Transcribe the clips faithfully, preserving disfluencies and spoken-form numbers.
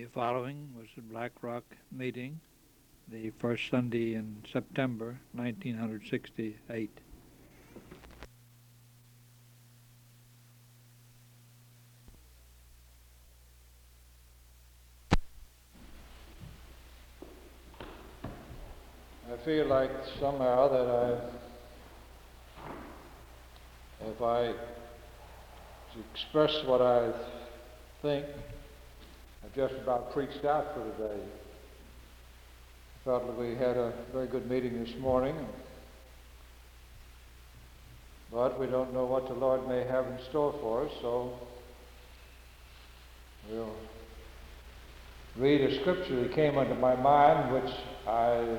The following was the Black Rock meeting, the first Sunday in September nineteen sixty-eight. I feel like somehow that I, if I express what I think, I've just about preached out for today. I felt that we had a very good meeting this morning, but we don't know what the Lord may have in store for us, so we'll read a scripture that came into my mind, which I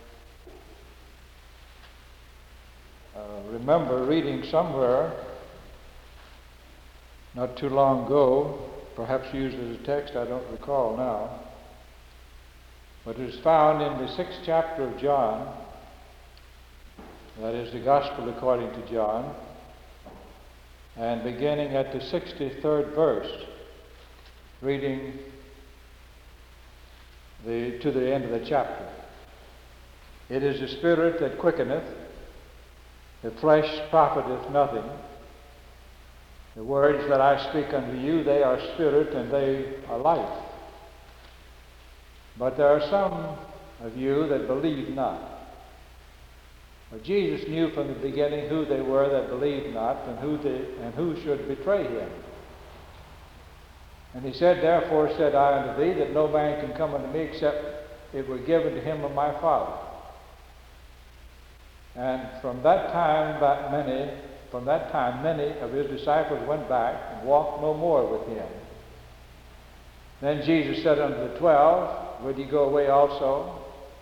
uh, remember reading somewhere not too long ago, perhaps used as a text, I don't recall now. But it is found in the sixth chapter of John, that is the Gospel according to John, and beginning at the sixty-third verse, reading the, to the end of the chapter. It is the Spirit that quickeneth, the flesh profiteth nothing. The words that I speak unto you, they are spirit and they are life. But there are some of you that believe not. But Jesus knew from the beginning who they were that believed not, and who they, and who should betray him. And he said, Therefore said I unto thee, that no man can come unto me except it were given to him of my Father. And from that time, that many, from that time, many of his disciples went back and walked no more with him. Then Jesus said unto the twelve, Would ye go away also?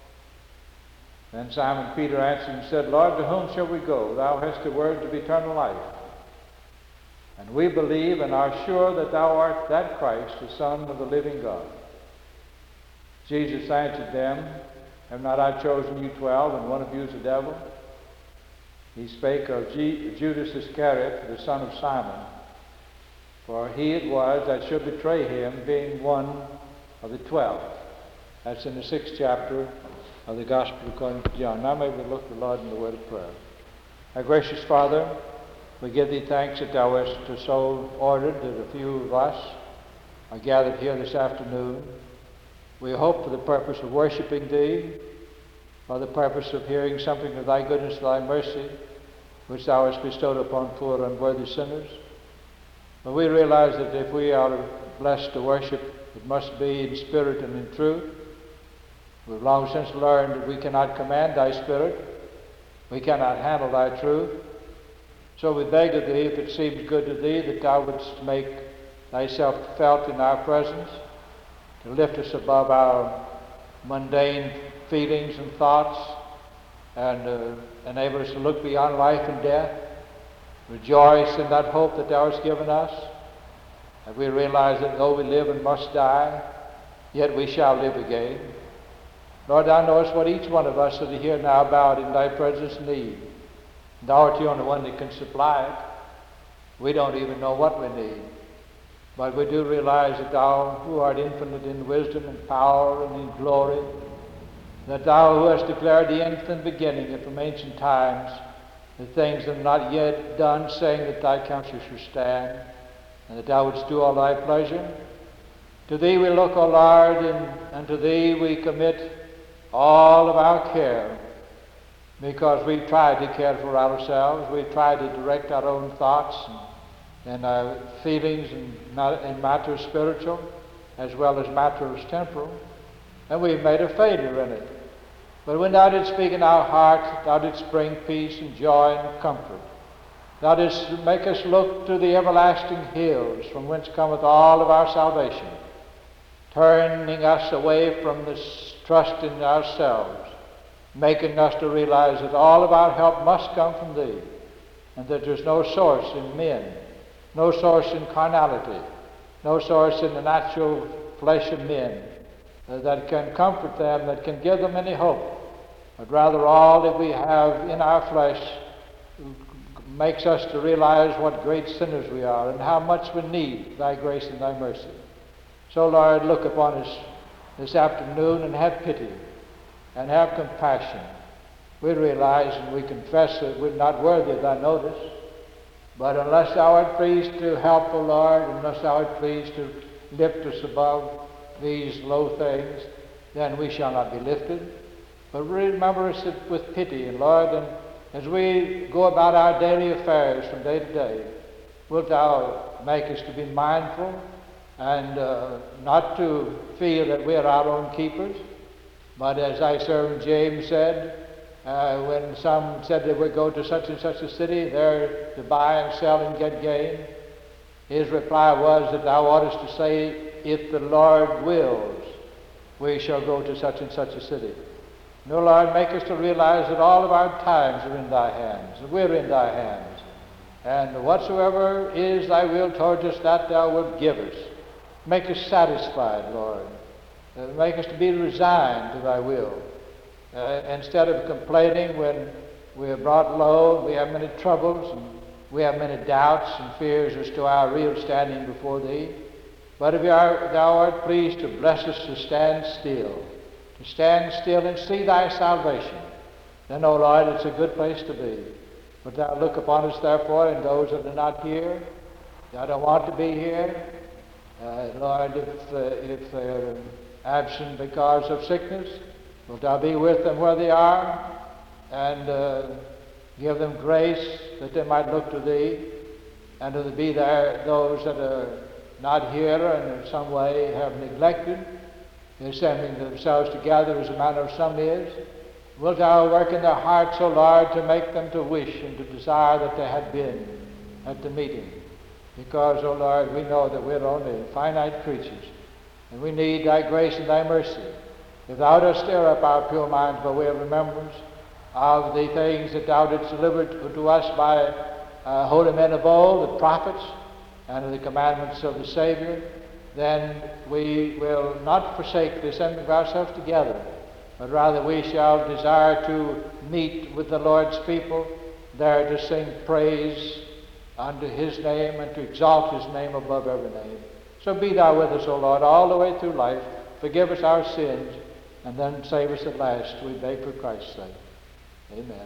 Then Simon Peter answered and said, Lord, to whom shall we go? Thou hast the words of eternal life. And we believe and are sure that thou art that Christ, the Son of the living God. Jesus answered them, Have not I chosen you twelve, and one of you is a devil? He spake of G- Judas Iscariot, the son of Simon, for he it was that should betray him, being one of the twelve. That's in the sixth chapter of the Gospel according to John. Now may we look to the Lord in the word of prayer. Our gracious Father, we give thee thanks that thou hast so ordered that a few of us are gathered here this afternoon. We hope for the purpose of worshiping thee, for the purpose of hearing something of thy goodness and thy mercy, which thou hast bestowed upon poor unworthy sinners. But we realize that if we are blessed to worship, it must be in spirit and in truth. We've long since learned that we cannot command thy spirit, we cannot handle thy truth. So we beg of thee, if it seems good to thee, that thou wouldst make thyself felt in our presence, to lift us above our mundane feelings and thoughts, and uh, enable us to look beyond life and death, rejoice in that hope that thou hast given us, and we realize that though we live and must die, yet we shall live again. Lord, thou knowest what each one of us that are here now bowed in thy presence need. Thou art the only one that can supply it. We don't even know what we need. But we do realize that thou, who art infinite in wisdom and power and in glory, that thou who hast declared the end from the beginning and from ancient times, the things that are not yet done, saying that thy counsel should stand, and that thou wouldst do all thy pleasure. To thee we look, O Lord, and, and to thee we commit all of our care, because we've tried to care for ourselves, we've tried to direct our own thoughts and, and our feelings in, in matters spiritual as well as matters temporal, and we've made a failure in it. But when thou didst speak in our heart, thou didst bring peace and joy and comfort. Thou didst make us look to the everlasting hills from whence cometh all of our salvation, turning us away from this trust in ourselves, making us to realize that all of our help must come from thee, and that there's no source in men, no source in carnality, no source in the natural flesh of men uh, that can comfort them, that can give them any hope, but rather all that we have in our flesh makes us to realize what great sinners we are and how much we need thy grace and thy mercy. So, Lord, look upon us this afternoon and have pity and have compassion. We realize and we confess that we're not worthy of thy notice, but unless thou art pleased to help, O Lord, unless thou art pleased to lift us above these low things, then we shall not be lifted. But remember us with pity, and Lord, and as we go about our daily affairs from day to day, wilt thou make us to be mindful and uh, not to feel that we are our own keepers, but as thy servant James said, uh, when some said they would go to such and such a city there to buy and sell and get gain, his reply was that thou oughtest to say, if the Lord wills, we shall go to such and such a city. No, Lord, make us to realize that all of our times are in thy hands, and we're in thy hands. And whatsoever is thy will towards us, that thou wilt give us. Make us satisfied, Lord. Uh, make us to be resigned to thy will. Uh, instead of complaining when we are brought low, we have many troubles, and we have many doubts and fears as to our real standing before thee. But if are, thou art pleased to bless us to stand still, to stand still and see thy salvation, then, O Lord, it's a good place to be. But thou look upon us, therefore, and those that are not here, that don't want to be here, uh, Lord, if, uh, if they're absent because of sickness, wilt thou be with them where they are, and uh, give them grace that they might look to thee, and to be there those that are not here and in some way have neglected, assembling themselves together as the manner of some is. Wilt thou work in their hearts, O Lord, to make them to wish and to desire that they had been at the meeting. Because, O Lord, we know that we're only finite creatures, and we need thy grace and thy mercy. If thou dost stir up our pure minds by way of remembrance of the things that thou didst deliver to us by uh, holy men of old, the prophets, and of the commandments of the Savior, then we will not forsake the assembling of ourselves together, but rather we shall desire to meet with the Lord's people there to sing praise unto his name and to exalt his name above every name. So be thou with us, O Lord, all the way through life. Forgive us our sins, and then save us at last, we beg for Christ's sake. Amen.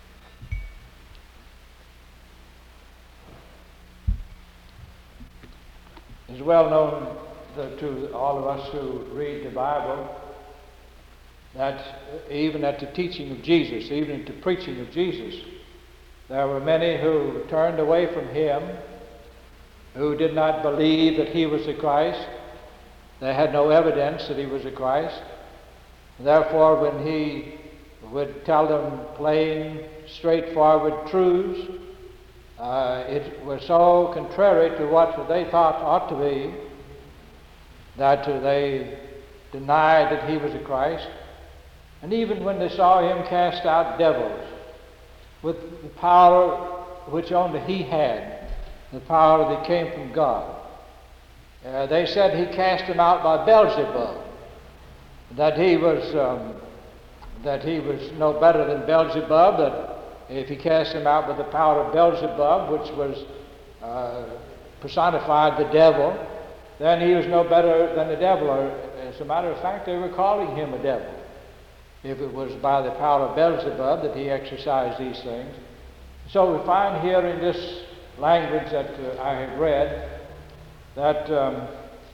It's well known that to all of us who read the Bible that even at the teaching of Jesus, even at the preaching of Jesus, there were many who turned away from him, who did not believe that he was the Christ. They had no evidence that he was the Christ. Therefore, when he would tell them plain, straightforward truths, uh, it was so contrary to what they thought ought to be that uh, they denied that he was the Christ. And even when they saw him cast out devils with the power which only he had, the power that came from God, uh, they said he cast them out by Beelzebub, that he was um, that he was no better than Beelzebub, that if he cast them out with the power of Beelzebub, which was uh, personified the devil, then he was no better than the devil. Or, as a matter of fact, they were calling him a devil, if it was by the power of Beelzebub that he exercised these things. So we find here in this language that uh, I have read that um,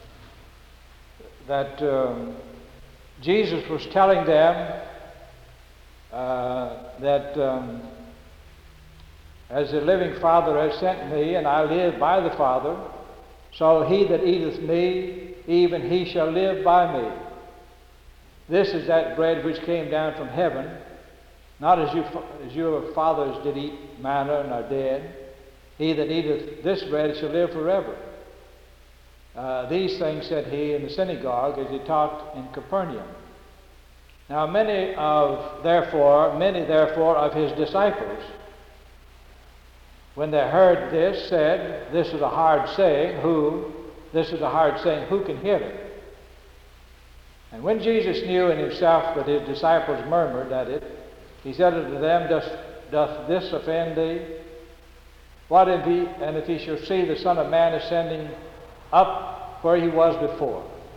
that um, Jesus was telling them uh, that um, as the living Father has sent me, and I live by the Father, so he that eateth me, even he shall live by me. This is that bread which came down from heaven, not as you as your fathers did eat manna and are dead. He that eateth this bread shall live forever. Uh, these things said he in the synagogue as he taught in Capernaum. Now many of therefore, many therefore of his disciples, when they heard this, said, "This is a hard saying. Who? This is a hard saying. Who can hear it?" And when Jesus knew in himself that his disciples murmured at it, he said unto them, Doth, doth this offend thee? What if he, and if he shall see the Son of Man ascending up where he was before?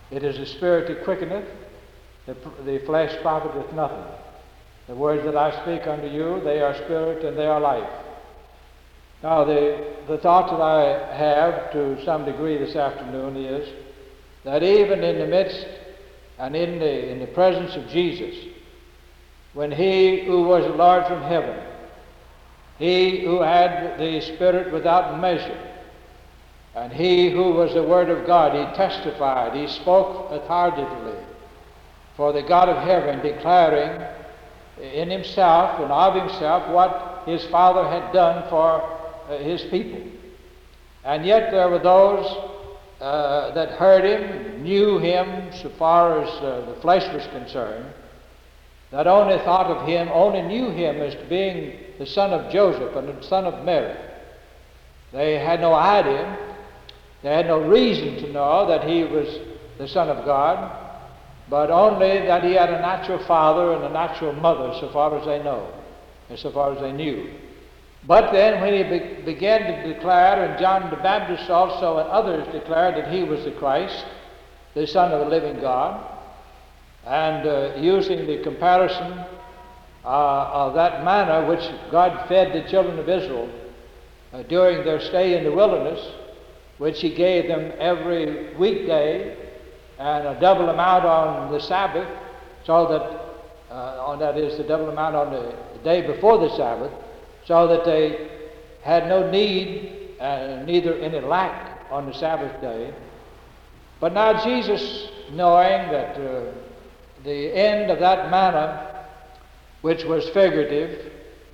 It is the Spirit that quickeneth, the, the flesh profiteth nothing. The words that I speak unto you, they are spirit and they are life. Now, the, the thought that I have to some degree this afternoon is that even in the midst and in the, in the presence of Jesus, when he who was the Lord from heaven, he who had the Spirit without measure, and he who was the Word of God, he testified, he spoke authoritatively for the God of heaven, declaring in himself and of himself what his Father had done for uh, his people. And yet there were those uh, that heard him, knew him so far as uh, the flesh was concerned, that only thought of him, only knew him as being the son of Joseph and the son of Mary. They had no idea, they had no reason to know that he was the Son of God, but only that he had a natural father and a natural mother, so far as they know, and so far as they knew. But then when he be- began to declare, and John the Baptist also and others declared that he was the Christ, the Son of the living God, and uh, using the comparison uh, of that manna which God fed the children of Israel uh, during their stay in the wilderness, which he gave them every weekday, and a double amount on the Sabbath, so that, uh, on that is the double amount on the, the day before the Sabbath, so that they had no need, uh, neither any lack on the Sabbath day. But now Jesus, knowing that uh, the end of that manna, which was figurative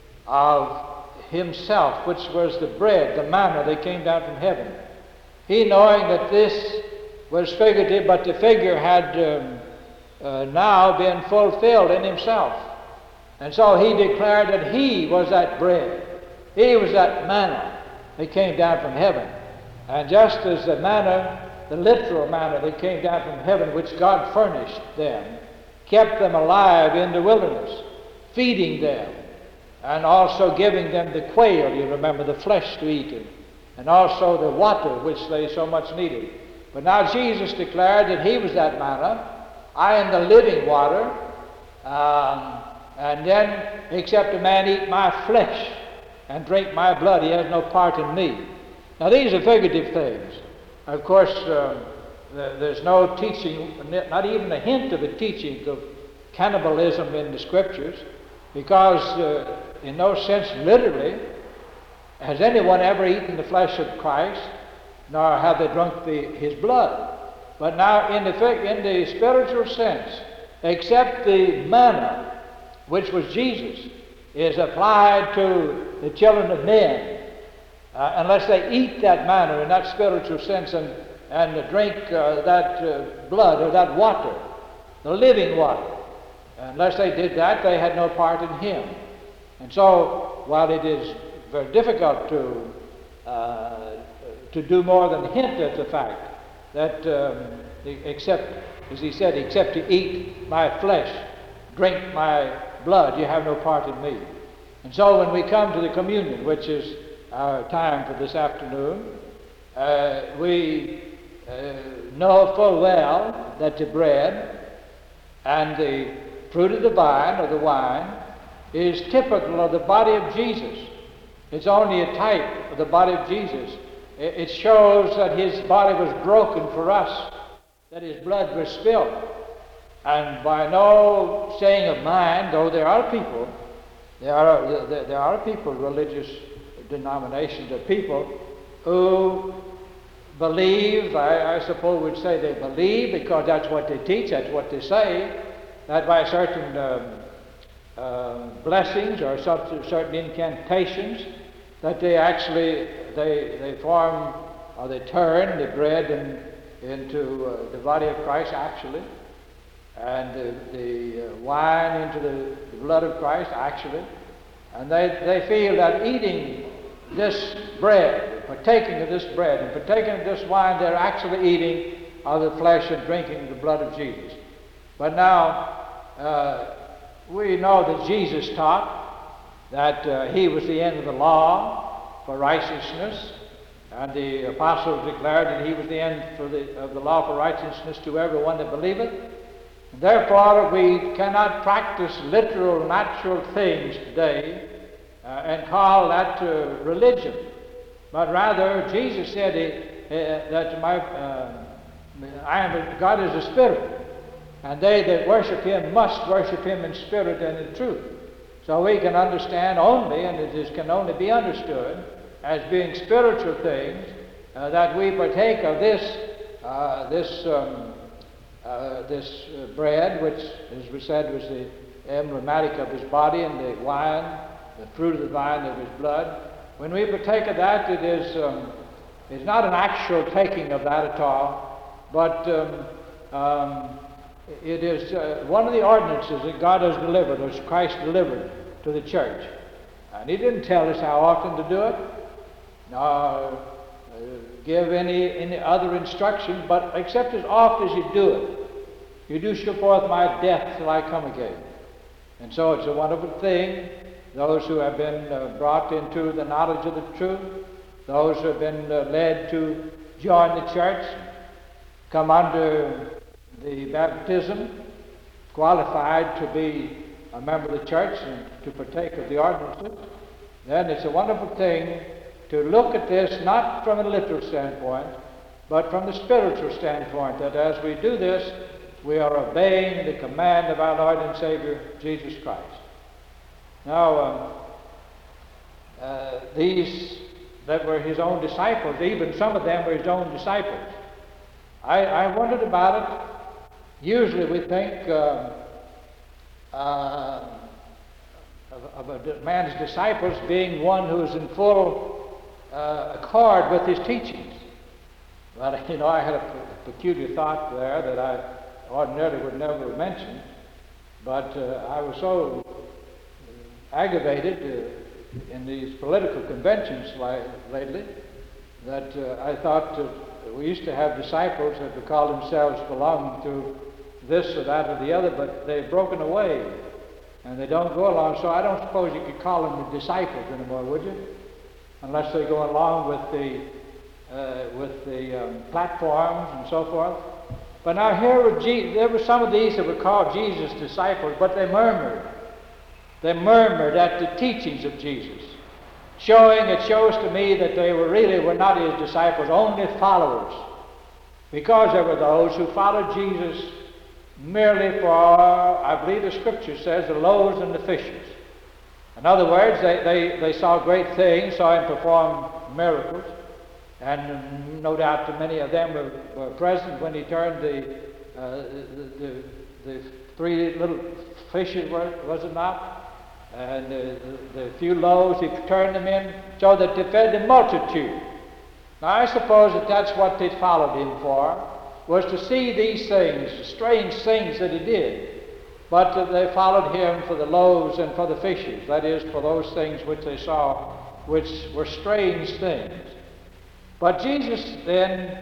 of himself, which was the bread, the manna that came down from heaven, he knowing that this was figurative, but the figure had um, uh, now been fulfilled in himself. And so he declared that he was that bread. He was that manna that came down from heaven. And just as the manna, the literal manna that came down from heaven, which God furnished them, kept them alive in the wilderness, feeding them, and also giving them the quail, you remember, the flesh to eat, and, and also the water which they so much needed. But now Jesus declared that he was that manna. I am the living water. Um, and then, except a man eat my flesh and drink my blood, he has no part in me. Now these are figurative things. Of course, um, th- there's no teaching, not even a hint of a teaching of cannibalism in the Scriptures, because uh, in no sense literally has anyone ever eaten the flesh of Christ, nor have they drunk the, his blood. But now in the, in the spiritual sense, except the manna, which was Jesus, is applied to the children of men, uh, unless they eat that manna in that spiritual sense and, and drink uh, that uh, blood or that water, the living water. Unless they did that, they had no part in him. And so, while it is very difficult to uh, to do more than hint at the fact that um, except, as he said, except to eat my flesh, drink my blood, you have no part in me. And so when we come to the communion, which is our time for this afternoon, uh, we uh, know full well that the bread and the fruit of the vine or the wine is typical of the body of Jesus. It's only a type of the body of Jesus. It shows that his body was broken for us, that his blood was spilled. And by no saying of mine, though there are people, there are, there are people, religious denominations of people, who believe, I, I suppose would say they believe, because that's what they teach, that's what they say, that by certain um, uh, blessings or certain incantations, that they actually, they, they form, or they turn the bread and, into uh, the body of Christ actually, and the, the uh, wine into the, the blood of Christ actually, and they, they feel that eating this bread, partaking of this bread, and partaking of this wine, they're actually eating of the flesh and drinking the blood of Jesus. But now, uh, we know that Jesus taught that uh, he was the end of the law for righteousness, And the apostles declared that he was the end for the, of the law for righteousness to everyone that believeth. Therefore, we cannot practice literal, natural things today uh, and call that uh, religion. But rather, Jesus said uh, that my, uh, I am, God is a spirit, and they that worship him must worship him in spirit and in truth. So we can understand only, and it is, can only be understood as being spiritual things, uh, that we partake of this, uh, this, um, uh, this uh, bread, which, as we said, was the emblematic of his body, and the wine, the fruit of the vine of his blood. When we partake of that, it is um, it's not an actual taking of that at all, but um, um, it is uh, one of the ordinances that God has delivered, or Christ delivered to the church. And he didn't tell us how often to do it, nor uh, give any, any other instruction, but except as oft as you do it. You do show forth my death till I come again. And so it's a wonderful thing. Those who have been uh, brought into the knowledge of the truth, those who have been uh, led to join the church, come under the baptism, qualified to be a member of the church and to partake of the ordinances, then it's a wonderful thing to look at this not from a literal standpoint, but from the spiritual standpoint, that as we do this, we are obeying the command of our Lord and Savior, Jesus Christ. Now, um, uh, these that were his own disciples, even some of them were his own disciples. I, I wondered about it. Usually we think uh, uh, of, of a man's disciples being one who is in full uh, accord with his teachings. But, you know, I had a peculiar thought there that I ordinarily would never mention, but uh, I was so aggravated uh, in these political conventions li- lately that uh, I thought uh, we used to have disciples that would call themselves belonging to this or that or the other, but they've broken away and they don't go along. So I don't suppose you could call them the disciples anymore, would you? Unless they go along with the uh, with the um, platforms and so forth. But now here were Je- there were some of these that were called Jesus' disciples, but they murmured. They murmured at the teachings of Jesus, showing, it shows to me that they were really were not his disciples, only followers, because there were those who followed Jesus merely for, I believe the scripture says, the loaves and the fishes. In other words, they, they, they saw great things, saw him perform miracles, and no doubt that many of them were, were present when he turned the, uh, the, the, the three little fishes, was it not? And the, the, the few loaves, he turned them in so that they fed the multitude. Now I suppose that that's what they followed him for, was to see these things, strange things that he did. But uh, they followed him for the loaves and for the fishes, that is, for those things which they saw, which were strange things. But Jesus then,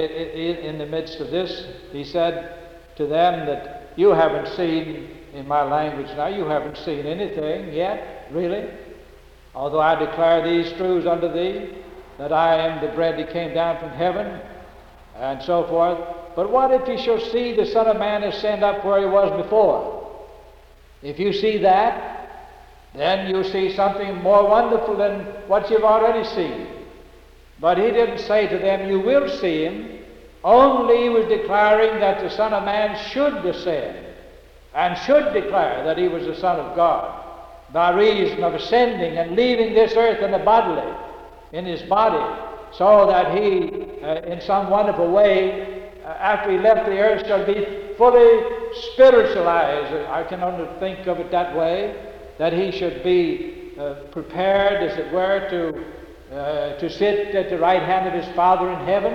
in the midst of this, he said to them that you haven't seen, in my language now, you haven't seen anything yet, really. Although I declare these truths unto thee, that I am the bread that came down from heaven, and so forth. But what if you shall see the Son of Man ascend up where he was before? If you see that, then you'll see something more wonderful than what you've already seen. But he didn't say to them, you will see him. Only he was declaring that the Son of Man should descend and should declare that he was the Son of God by reason of ascending and leaving this earth in a bodily, in his body, so that he, uh, in some wonderful way, uh, after he left the earth, shall be fully spiritualized. I can only think of it that way, that he should be uh, prepared, as it were, to Uh, to sit at the right hand of his Father in heaven.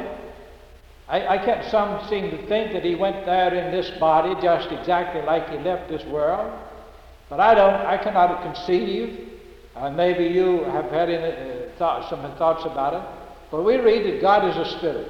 I, I can't, some seem to think that he went there in this body just exactly like he left this world, but I don't, I cannot conceive. Uh, maybe you have had any, uh, thought, some thoughts about it, but we read that God is a spirit,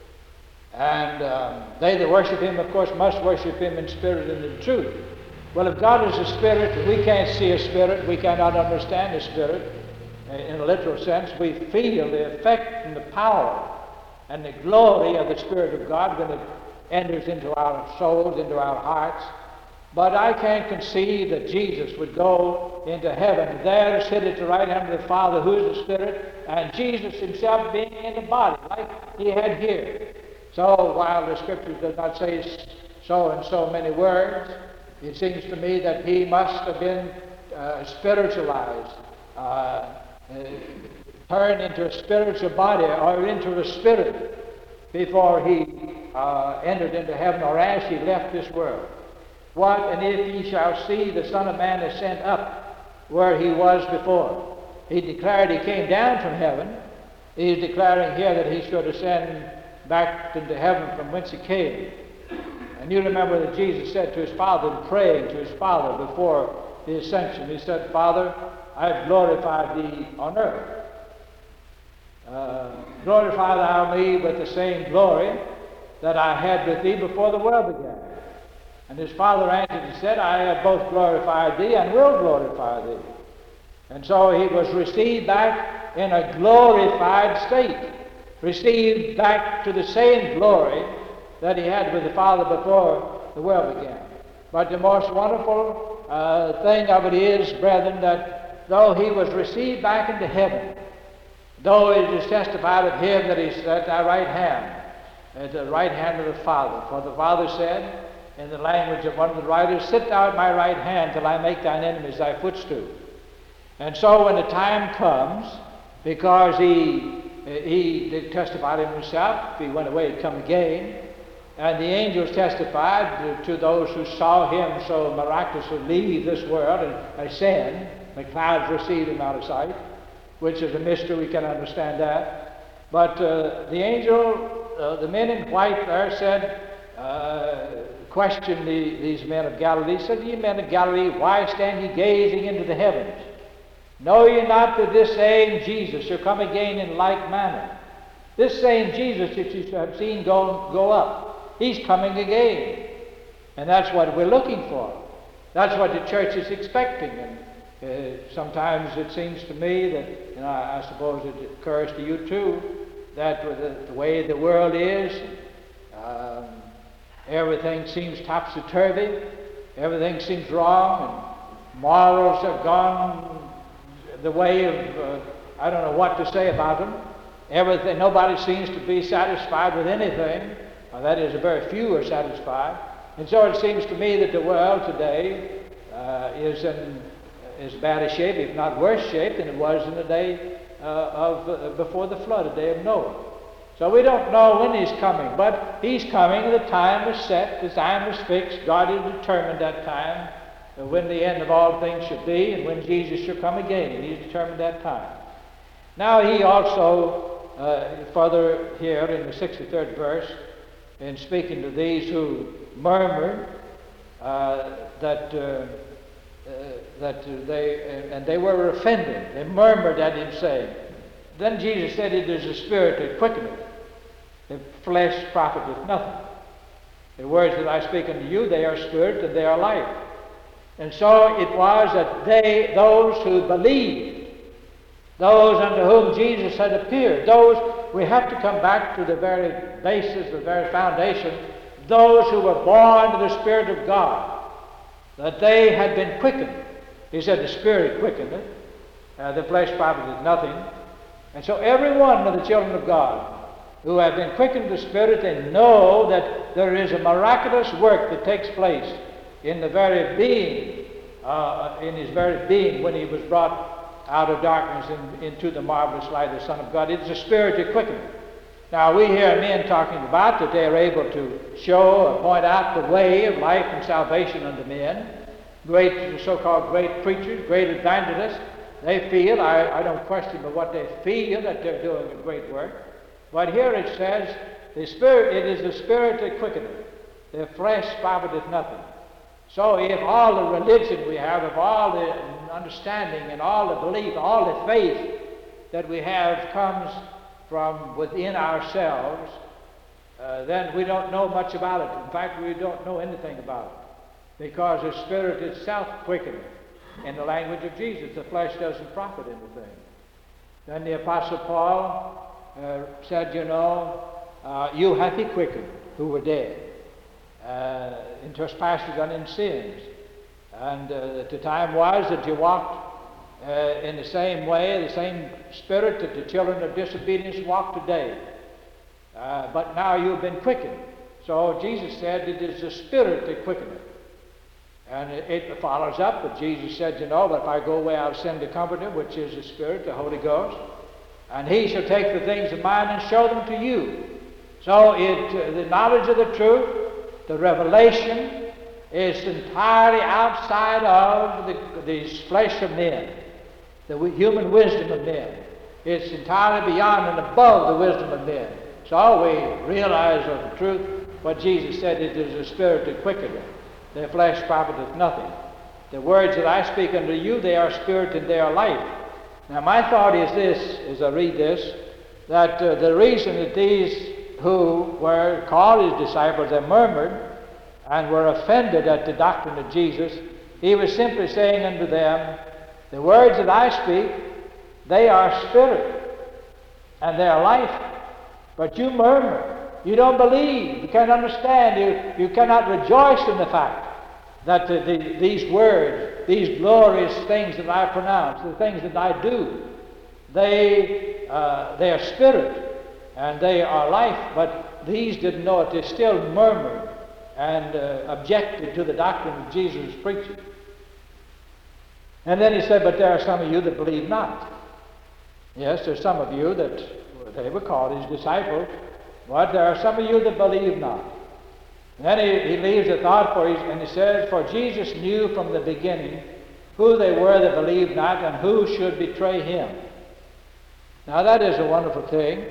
and um, they that worship him, of course, must worship him in spirit and in truth. Well, if God is a spirit, we can't see a spirit, we cannot understand a spirit. in a literal sense, we feel the effect and the power and the glory of the Spirit of God when it enters into our souls, into our hearts. But I can't conceive that Jesus would go into heaven, there to sit at the right hand of the Father, who is the Spirit, and Jesus himself being in the body, like he had here. So while the Scriptures does not say so and so many words, it seems to me that he must have been uh, spiritualized, uh, uh, turned into a spiritual body or into a spirit before he uh, entered into heaven, or as he left this world. What, and if ye shall see the Son of Man ascend up where he was before. He declared he came down from heaven. He's declaring here that he should ascend back into heaven from whence he came. And you remember that Jesus said to his Father, praying to his Father before the ascension, he said, Father, I have glorified thee on earth. Uh, glorify thou me with the same glory that I had with thee before the world began. And his Father answered and said, I have both glorified thee and will glorify thee. And so he was received back in a glorified state, received back to the same glory that he had with the Father before the world began. But the most wonderful uh, thing of it is, brethren, that though he was received back into heaven, though it is testified of him that he's at thy right hand, at the right hand of the Father. For the Father said, in the language of one of the writers, sit thou at my right hand till I make thine enemies thy footstool. And so when the time comes, because he, he did testify to himself, if he went away, he'd come again, and the angels testified to those who saw him so miraculously leave this world and ascend. The clouds received him out of sight, which is a mystery, we can understand that. But uh, the angel, uh, the men in white there said, uh, questioned the, these men of Galilee, said, Ye men of Galilee, why stand ye gazing into the heavens? Know ye not that this same Jesus shall come again in like manner? This same Jesus that you have seen go, go up, he's coming again. And that's what we're looking for. That's what the church is expecting. And uh, sometimes it seems to me that, and I, I suppose it occurs to you too, that with the, the way the world is, um, everything seems topsy-turvy, everything seems wrong, and morals have gone the way of, uh, I don't know what to say about them. Everything, nobody seems to be satisfied with anything, or that is, very few are satisfied. And so it seems to me that the world today uh, is in as bad a shape, if not worse shape, than it was in the day uh, of uh, before the flood, the day of Noah. So we don't know when he's coming, but he's coming. The time is set, the time is fixed. God has determined that time, uh, when the end of all things should be, and when Jesus shall come again. He's determined that time. Now he also, uh, further here in the sixty-third verse, in speaking to these who murmured uh, that uh, uh, that they and they were offended, they murmured at him, saying, then Jesus said, it is the Spirit that quickeneth, the flesh profiteth nothing. The words that I speak unto you, they are spirit and they are life. And so it was that they, those who believed, those unto whom Jesus had appeared, those, we have to come back to the very basis, the very foundation, those who were born of the Spirit of God, that they had been quickened. He said, the Spirit quickeneth, uh, the flesh profiteth nothing. And so every one of the children of God who have been quickened to the Spirit, they know that there is a miraculous work that takes place in the very being, uh, in his very being when he was brought out of darkness and into the marvelous light of the Son of God. It's a Spirit that quickeneth. Now we hear men talking about that they are able to show or point out the way of life and salvation unto men. Great, so-called great preachers, great evangelists, they feel, I, I don't question but what they feel, that they're doing a great work. But here it says, the Spirit, it is the Spirit that quickeneth, the flesh profiteth nothing. So if all the religion we have, if all the understanding and all the belief, all the faith that we have comes from within ourselves, uh, then we don't know much about it. In fact, we don't know anything about it, because the Spirit itself quickeneth. In the language of Jesus, the flesh doesn't profit anything. Then the Apostle Paul uh, said, you know, uh, you hath he quickened who were dead uh, in trespasses and in sins. And uh, the time was that you walked uh, in the same way, the same spirit that the children of disobedience walk today. Uh, but now you've been quickened. So Jesus said it is the Spirit that quickeneth. And it, it follows up that Jesus said, you know, that if I go away, I'll send the Comforter, which is the Spirit, the Holy Ghost. And he shall take the things of mine and show them to you. So it, uh, the knowledge of the truth, the revelation, is entirely outside of the, the flesh of men, the human wisdom of men. It's entirely beyond and above the wisdom of men. So we realize of the truth what Jesus said, it is the Spirit that quickeneth. The flesh profiteth nothing. The words that I speak unto you, they are spirit and they are life. Now my thought is this, as I read this, that uh, the reason that these who were called his disciples and murmured and were offended at the doctrine of Jesus, he was simply saying unto them, the words that I speak, they are spirit and they are life. But you murmur. You don't believe. You can't understand. You, you cannot rejoice in the fact that the, the, these words, these glorious things that I pronounce, the things that I do, they, uh, they are spirit and they are life. But these didn't know it. They still murmured and uh, objected to the doctrine of Jesus' preaching. And then he said, but there are some of you that believe not. Yes, there's some of you that they were called his disciples, but there are some of you that believe not. And then he, he leaves a thought for you, and he says, for Jesus knew from the beginning who they were that believed not and who should betray him. Now that is a wonderful thing.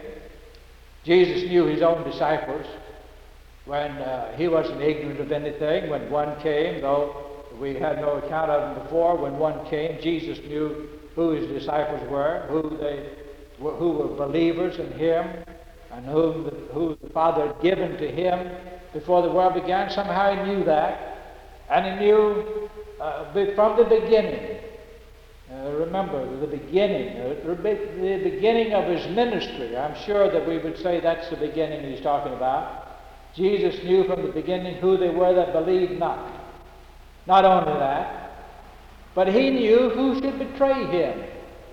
Jesus knew his own disciples when uh, he wasn't ignorant of anything. When one came, though we had no account of him before, when one came, Jesus knew who his disciples were, who they who were believers in him, and whom the, who the Father had given to him before the world began. Somehow he knew that, and he knew uh, from the beginning. Uh, remember, the beginning, uh, the beginning of his ministry. I'm sure that we would say that's the beginning he's talking about. Jesus knew from the beginning who they were that believed not. Not only that, but he knew who should betray him.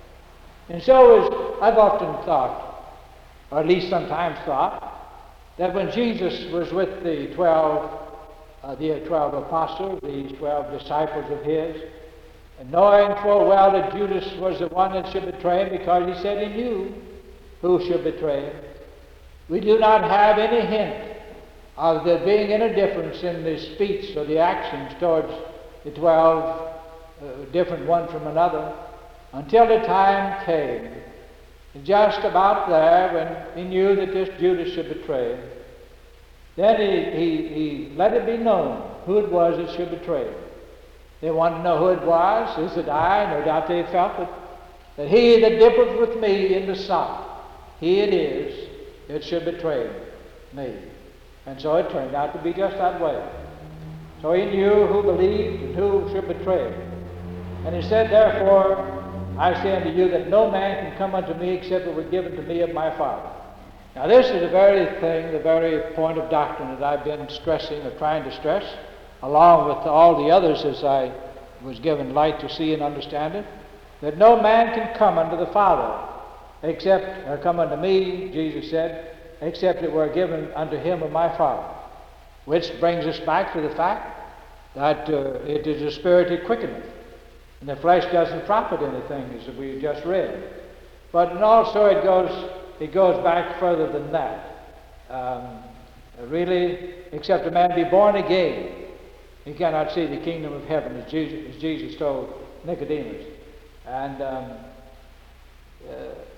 And so as I've often thought, or at least sometimes thought, that when Jesus was with the twelve, uh, the twelve apostles, these twelve disciples of his, and knowing full well that Judas was the one that should betray him, because he said he knew who should betray him, we do not have any hint of there being any difference in the speech or the actions towards the twelve, uh, different one from another, until the time came, just about there when he knew that this Judas should betray him. Then he, he, he let it be known who it was that should betray him. They wanted to know who it was. Is it I? No doubt they felt that, that he that dippeth with me in the sop, he it is that should betray me. And so it turned out to be just that way. So he knew who believed and who should betray him. And he said, therefore, I say unto you that no man can come unto me except it were given to me of my Father. Now this is the very thing, the very point of doctrine that I've been stressing or trying to stress, along with all the others as I was given light to see and understand it, that no man can come unto the Father except, or come unto me, Jesus said, except it were given unto him of my Father. Which brings us back to the fact that uh, it is the Spirit that quickeneth. And the flesh doesn't profit anything, as we just read. But and also it goes it goes back further than that. Um, really, except a man be born again, he cannot see the kingdom of heaven, as Jesus, as Jesus told Nicodemus. And um, uh,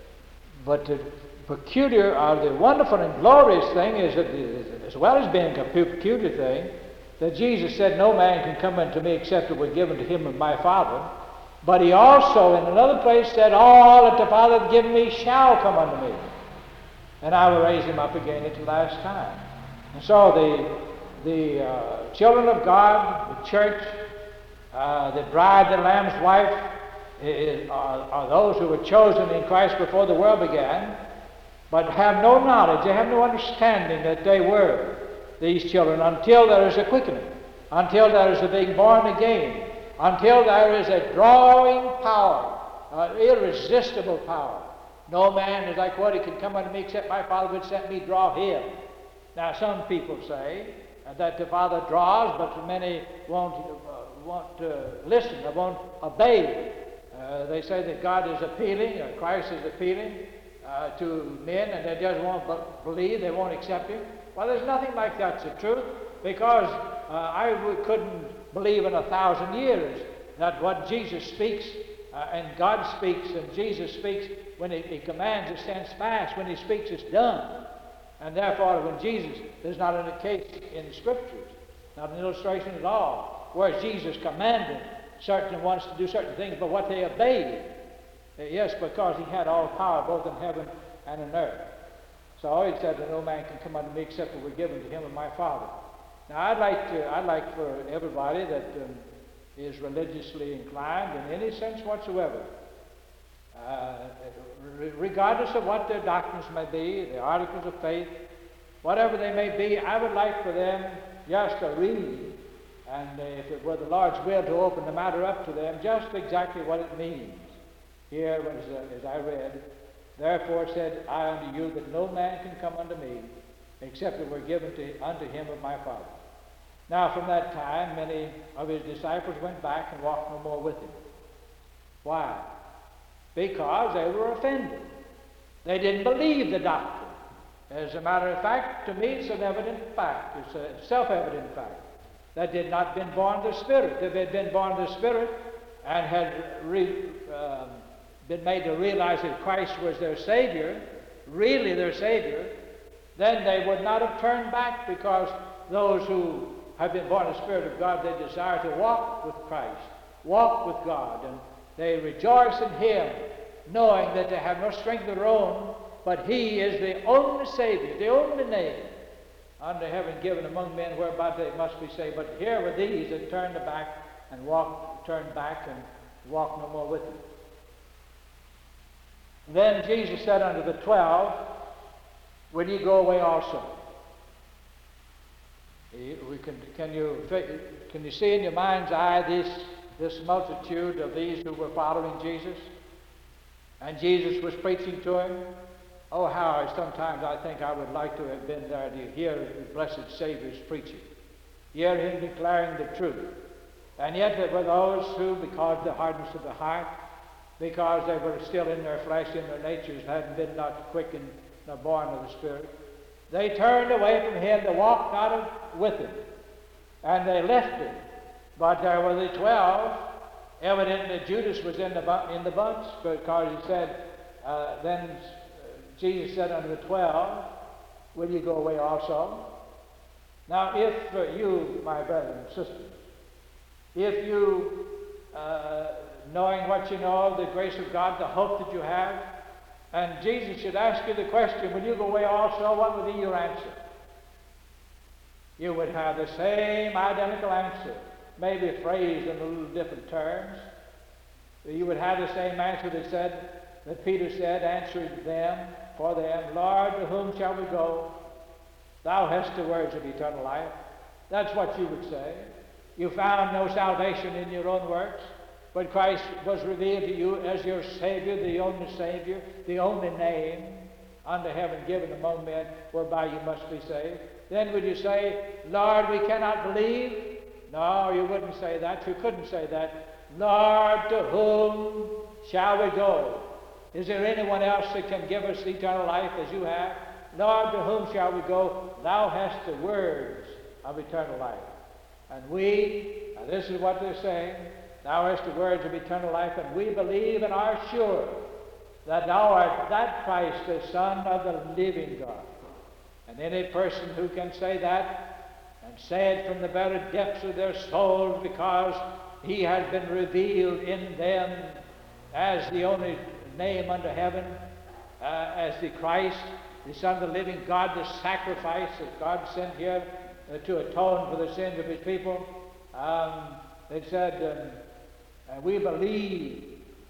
but the peculiar, or the wonderful and glorious thing is that, the, as well as being a peculiar thing, that Jesus said, no man can come unto me except it were given to him of my Father. But he also, in another place, said, all that the Father hath given me shall come unto me, and I will raise him up again at the last time. And so the, the uh, children of God, the church, uh, the bride, the Lamb's wife, is, are, are those who were chosen in Christ before the world began, but have no knowledge, they have no understanding that they were these children until there is a quickening, until there is a being born again, until there is a drawing power, an irresistible power. No man, as I quoted, can come unto me except my Father would send me, draw him. Now, some people say that the Father draws, but many won't, uh, won't uh, listen, or won't obey. Uh, they say that God is appealing, or Christ is appealing uh, to men, and they just won't b- believe, they won't accept him. Well, there's nothing like that's the truth, because uh, I w- couldn't believe in a thousand years that what Jesus speaks, uh, and God speaks, and Jesus speaks, when he, he commands, it stands fast. When he speaks, it's done. And therefore, when Jesus, there's not a case in the Scriptures, not an illustration at all, where Jesus commanded certain ones to do certain things, but what they obeyed. Yes, because he had all power both in heaven and in earth. So he said that no man can come unto me except it were given to him of my Father. Now, I'd like to, I'd like for everybody that um, is religiously inclined in any sense whatsoever, uh, regardless of what their doctrines may be, the articles of faith, whatever they may be, I would like for them just to read, and uh, if it were the Lord's will, to open the matter up to them, just exactly what it means. Here, as, uh, as I read, therefore said I unto you that no man can come unto me except it were given to, unto him of my Father. Now, from that time, many of his disciples went back and walked no more with him. Why? Because they were offended. They didn't believe the doctrine. As a matter of fact, to me, it's an evident fact. It's a self-evident fact. That they had not been born of the Spirit. If they had been born of the Spirit and had re, um, been made to realize that Christ was their Savior, really their Savior, then they would not have turned back, because those who have been born of the Spirit of God, they desire to walk with Christ, walk with God, and they rejoice in him, knowing that they have no strength of their own, but he is the only Savior, the only name under heaven given among men whereby they must be saved. But here were these that turned back and walked, turned back and walked no more with him. Then Jesus said unto the twelve, will ye go away also? We can, can, you, can you see in your mind's eye this, this multitude of these who were following Jesus? And Jesus was preaching to him. Oh, how sometimes I think I would like to have been there to hear the blessed Savior's preaching, hear him declaring the truth. And yet there were those who, because of the hardness of the heart, because they were still in their flesh, in their natures, hadn't been not quickened nor born of the Spirit, they turned away from him, they walked not of, with him, and they left him. But there were the twelve. Evidently Judas was in the, bu- in the bunch, because he said, uh, then Jesus said unto the twelve, will you go away also? Now, if uh, you, my brethren and sisters, if you, uh, knowing what you know, the grace of God, the hope that you have, and Jesus should ask you the question, will you go away also, what would be your answer? You would have the same identical answer, maybe phrased in a little different terms. You would have the same answer that said, that Peter said, answered them, for them, Lord, to whom shall we go? Thou hast the words of eternal life. That's what you would say. You found no salvation in your own works, but Christ was revealed to you as your Savior, the only Savior, the only name under heaven given among men whereby you must be saved. Then would you say, Lord, we cannot believe? No, you wouldn't say that. You couldn't say that. Lord, to whom shall we go? Is there anyone else that can give us eternal life as you have? Lord, to whom shall we go? Thou hast the words of eternal life. And we, now this is what they're saying, thou hast the words of eternal life, and we believe and are sure that thou art that Christ, the Son of the living God. And any person who can say that, and say it from the very depths of their souls, because he has been revealed in them as the only name under heaven, uh, as the Christ, the Son of the living God, the sacrifice that God sent here uh, to atone for the sins of his people. Um, they said, um, uh, we believe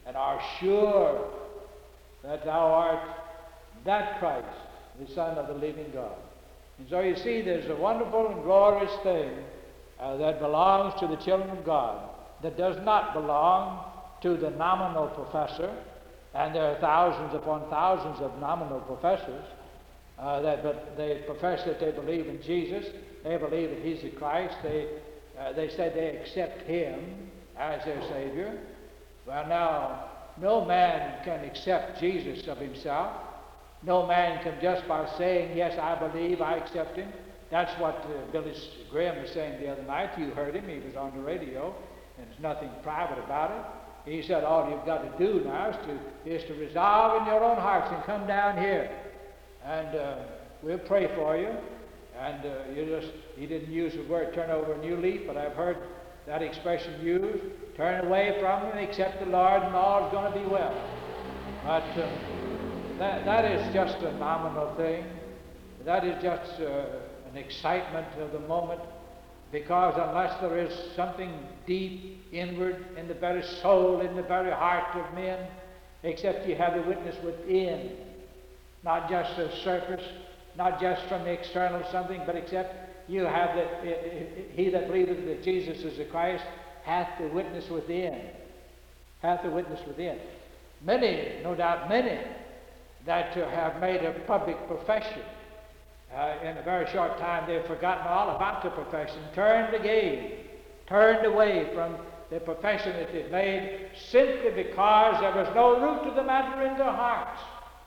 and are sure that thou art that Christ, the Son of the living God. And so you see, there's a wonderful and glorious thing uh, that belongs to the children of God that does not belong to the nominal professor, and there are thousands upon thousands of nominal professors uh, that but they profess that they believe in Jesus, they believe that He's the Christ, they, uh, they say they accept Him as their Savior. Well, now, no man can accept Jesus of himself. No man can just by saying, yes, I believe, I accept Him. That's what uh, Billy Graham was saying the other night. You heard him. He was on the radio, and there's nothing private about it. He said all you've got to do now is to, is to resolve in your own hearts and come down here. And uh, we'll pray for you. And uh, you just, he didn't use the word turn over a new leaf, but I've heard that expression used. Turn away from Him and accept the Lord, and all is going to be well. But uh, that, that is just a nominal thing. That is just uh, an excitement of the moment, because unless there is something deep, inward, in the very soul, in the very heart of men, except you have the witness within, not just the surface, not just from the external something, but except you have the, he that believeth that Jesus is the Christ hath the witness within, hath the witness within. Many, no doubt many, that uh, have made a public profession, uh, in a very short time they've forgotten all about the profession, turned again, turned away from the profession that they've made, simply because there was no root to the matter in their hearts.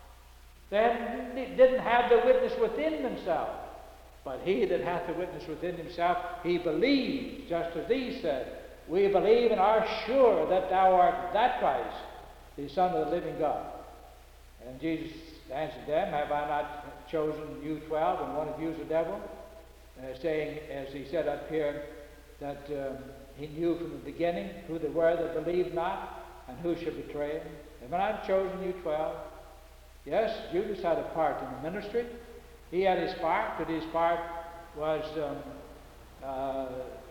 They didn't have the witness within themselves. But he that hath the witness within himself, he believes, just as these said, we believe and are sure that thou art that Christ, the Son of the living God. And Jesus answered them, have I not chosen you twelve, and one of you is the devil? Uh, saying, as he said up here, that um, he knew from the beginning who they were that believed not, and who should betray him. Have I not chosen you twelve? Yes, Judas had a part in the ministry. He had his part, but his part was um, uh,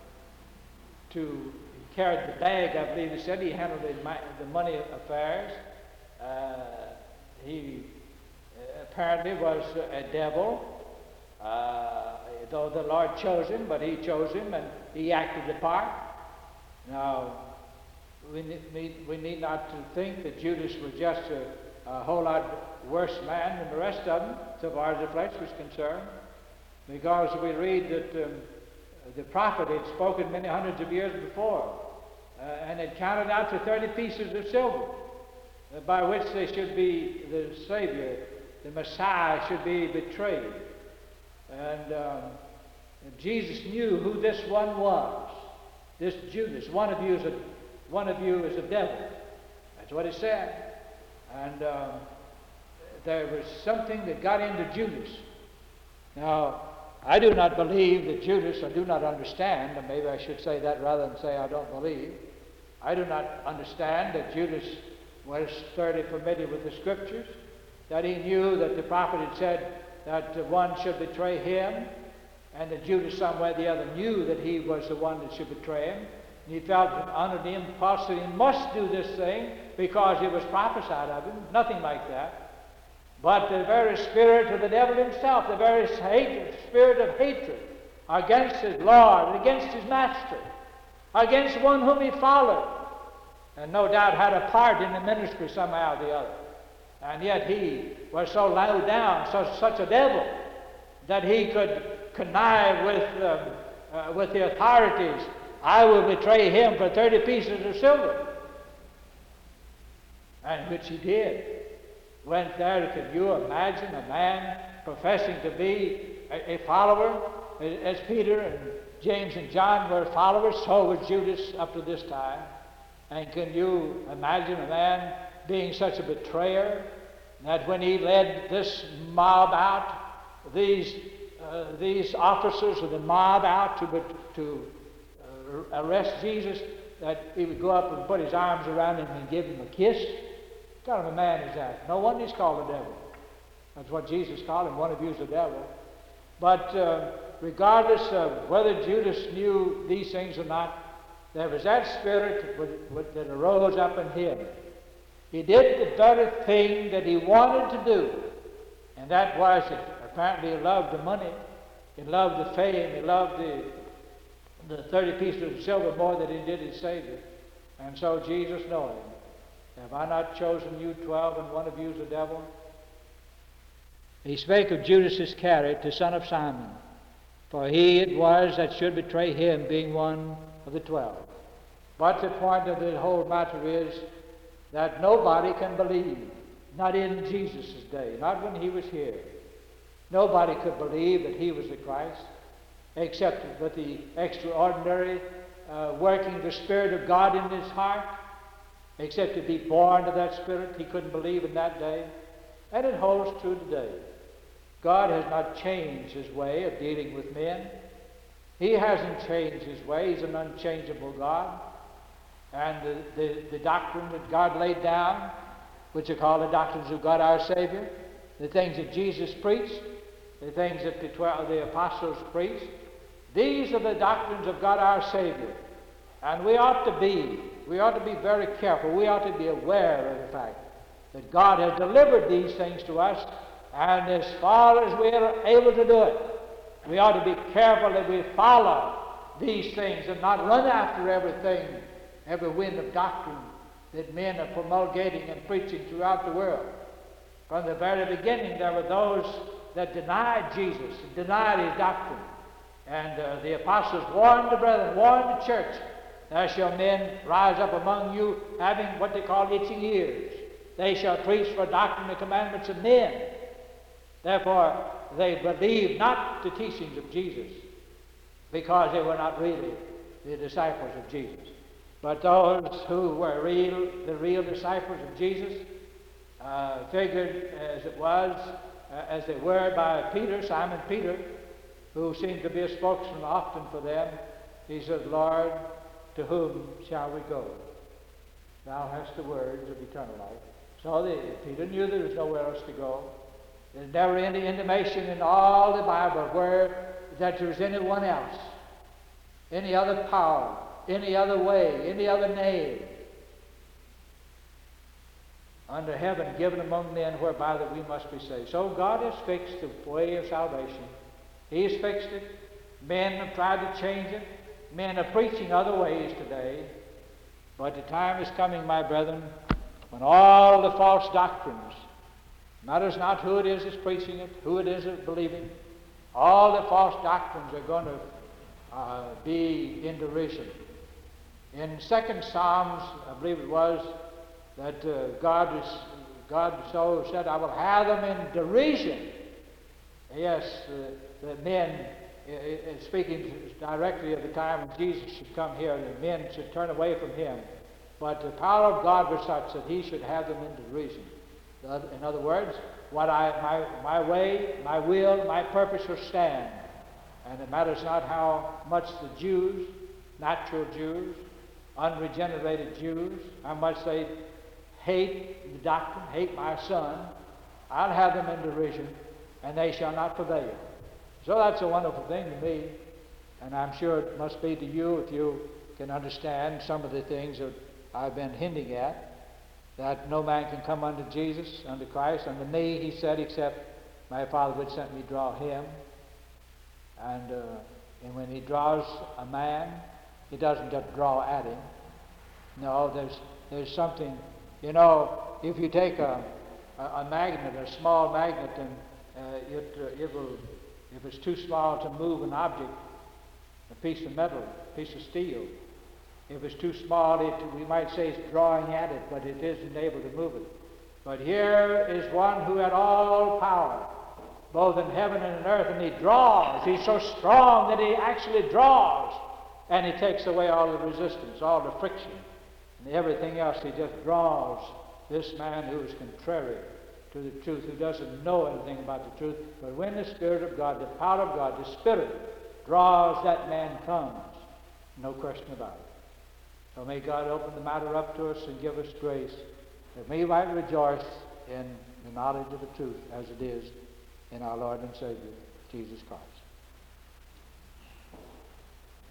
to, he carried the bag, I believe he said. He handled the, the money affairs. Uh, he apparently was a devil, uh, though the Lord chose him, but he chose him and he acted the part. Now, we need, we need not to think that Judas was just a a whole lot worse man than the rest of them, so far as the flesh was concerned, because we read that um, the prophet had spoken many hundreds of years before, uh, and had counted out to thirty pieces of silver, uh, by which they should be, the Savior, the Messiah, should be betrayed. And um, Jesus knew who this one was, this Judas. One of you is a, one of you is a devil. That's what he said. And um, there was something that got into Judas. Now, I do not believe that Judas, I do not understand, and maybe I should say that rather than say I don't believe. I do not understand that Judas was thoroughly familiar with the Scriptures, that he knew that the prophet had said that one should betray him, and that Judas, some way or the other, knew that he was the one that should betray him. And he felt under the impulse that he must do this thing because it was prophesied of him, nothing like that. But the very spirit of the devil himself, the very hatred, spirit of hatred against his Lord, against his master, against one whom he followed, and no doubt had a part in the ministry somehow or the other. And yet he was so low down, so, such a devil, that he could connive with, um, uh, with the authorities. I will betray him for thirty pieces of silver. And which he did. Went there. Can you imagine a man professing to be a, a follower, as Peter and James and John were followers, so was Judas up to this time. And can you imagine a man being such a betrayer that when he led this mob out, these uh, these officers of the mob out to to uh, arrest Jesus, that he would go up and put his arms around him and give him a kiss? What kind of a man is that? No wonder he's called the devil. That's what Jesus called him. One of you is the devil. But uh, regardless of whether Judas knew these things or not, there was that spirit that arose up in him. He did the very thing that he wanted to do. And that was it. Apparently he loved the money. He loved the fame. He loved the, the thirty pieces of silver more than he did his Savior. And so Jesus, knowing, have I not chosen you twelve, and one of you is the devil? He spake of Judas Iscariot, the son of Simon, for he it was that should betray him, being one of the twelve. But the point of the whole matter is that nobody can believe, not in Jesus' day, not when he was here. Nobody could believe that he was the Christ, except with the extraordinary uh, working of the Spirit of God in his heart, except to be born of that Spirit. He couldn't believe in that day. And it holds true today. God has not changed his way of dealing with men. He hasn't changed his way. He's an unchangeable God. And the, the, the doctrine that God laid down, which are called the doctrines of God our Savior, the things that Jesus preached, the things that the, twelve, the apostles preached, these are the doctrines of God our Savior. And we ought to be, we ought to be very careful. We ought to be aware of the fact that God has delivered these things to us, and as far as we are able to do it, we ought to be careful that we follow these things and not run after everything, every wind of doctrine that men are promulgating and preaching throughout the world. From the very beginning, there were those that denied Jesus, denied his doctrine. And uh, the apostles warned the brethren, warned the church, there shall men rise up among you having what they call itching ears. They shall preach for doctrine the commandments of men. Therefore, they believed not the teachings of Jesus, because they were not really the disciples of Jesus. But those who were real, the real disciples of Jesus, uh, figured as it was, uh, as they were by Peter, Simon Peter, who seemed to be a spokesman often for them. He said, Lord, to whom shall we go? Thou hast the words of eternal life. So the, Peter knew there was nowhere else to go. There's never any intimation in all the Bible where that there's anyone else, any other power, any other way, any other name under heaven given among men whereby that we must be saved. So God has fixed the way of salvation. He's fixed it. Men have tried to change it. Men are preaching other ways today. But the time is coming, my brethren, when all the false doctrines, matters not who it is that's preaching it, who it is that's believing, all the false doctrines are going to uh, be in derision. In Second Psalms, I believe it was, that uh, God, is, God so said, I will have them in derision. Yes, uh, the men, uh, uh, speaking directly of the time when Jesus should come here, the men should turn away from him. But the power of God was such that he should have them in derision. In other words, what I, my, my way, my will, my purpose will stand. And it matters not how much the Jews, natural Jews, unregenerated Jews, how much they hate the doctrine, hate my Son, I'll have them in derision, and they shall not prevail. So that's a wonderful thing to me, and I'm sure it must be to you if you can understand some of the things that I've been hinting at, that no man can come unto Jesus, unto Christ, unto me, he said, except my Father would sent me draw him. And, uh, and when he draws a man, he doesn't just draw at him. No, there's, there's something, you know, if you take a, a, a magnet, a small magnet, and uh, it, uh, it will, if it's too small to move an object, a piece of metal, a piece of steel, if it's too small, it, we might say it's drawing at it, but it isn't able to move it. But here is one who had all power, both in heaven and in earth, and he draws. He's so strong that he actually draws, and he takes away all the resistance, all the friction, and everything else. He just draws this man who is contrary to the truth, who doesn't know anything about the truth. But when the Spirit of God, the power of God, the Spirit draws, that man comes. No question about it. So may God open the matter up to us and give us grace that we might rejoice in the knowledge of the truth as it is in our Lord and Savior, Jesus Christ.